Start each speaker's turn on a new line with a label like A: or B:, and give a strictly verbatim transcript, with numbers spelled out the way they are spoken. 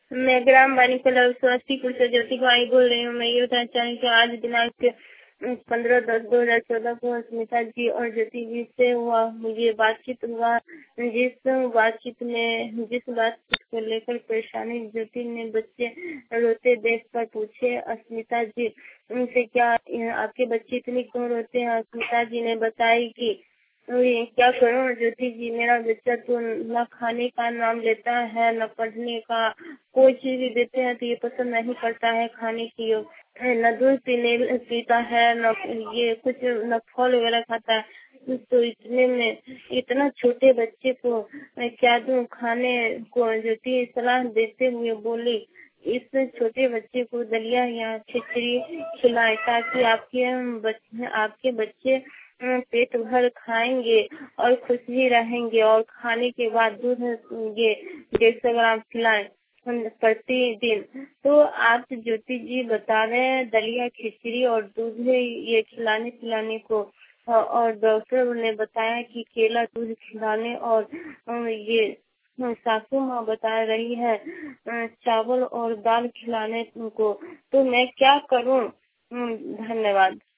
A: मैं ग्राम बानीकला समस्तीपुर से ज्योति कुमारी बोल रही हूँ। मैं ये बताना चाह रही हूँ कि आज दिनांक पंद्रह दस दो हजार चौदह को स्मिता जी और ज्योति जी से हुआ मुझे बातचीत हुआ। जिस बातचीत में जिस बातचीत को लेकर परेशानी ज्योति ने बच्चे रोते देख कर पूछे स्मिता जी उनसे, क्या आपके बच्चे इतनी क्यों रोते हैं? स्मिता जी ने बताई कि क्या करूं ज्योति जी, मेरा बच्चा तो न खाने का नाम लेता है न पढ़ने का। कोई चीज भी देते हैं तो ये पसंद नहीं करता है खाने की, न दूध पीने पीता है न ये कुछ न फल वगैरह खाता है। तो इतने में इतना छोटे बच्चे को मैं क्या दूं खाने को? ज्योति सलाह देते हुए बोली, इस छोटे बच्चे को दलिया या खिचड़ी खिलाएं ताकि आपके बच्चे आपके बच्चे पेट भर खाएंगे और खुश भी रहेंगे। और खाने के बाद दूध ये डेढ़ सौ ग्राम खिलाएं प्रतिदिन। तो आप ज्योति जी बता रहे हैं दलिया खिचड़ी और दूध में ये खिलाने पिलाने को, और डॉक्टर ने बताया कि केला दूध खिलाने, और ये सासू माँ बता रही है चावल और दाल खिलाने को। तो मैं क्या करूं? धन्यवाद।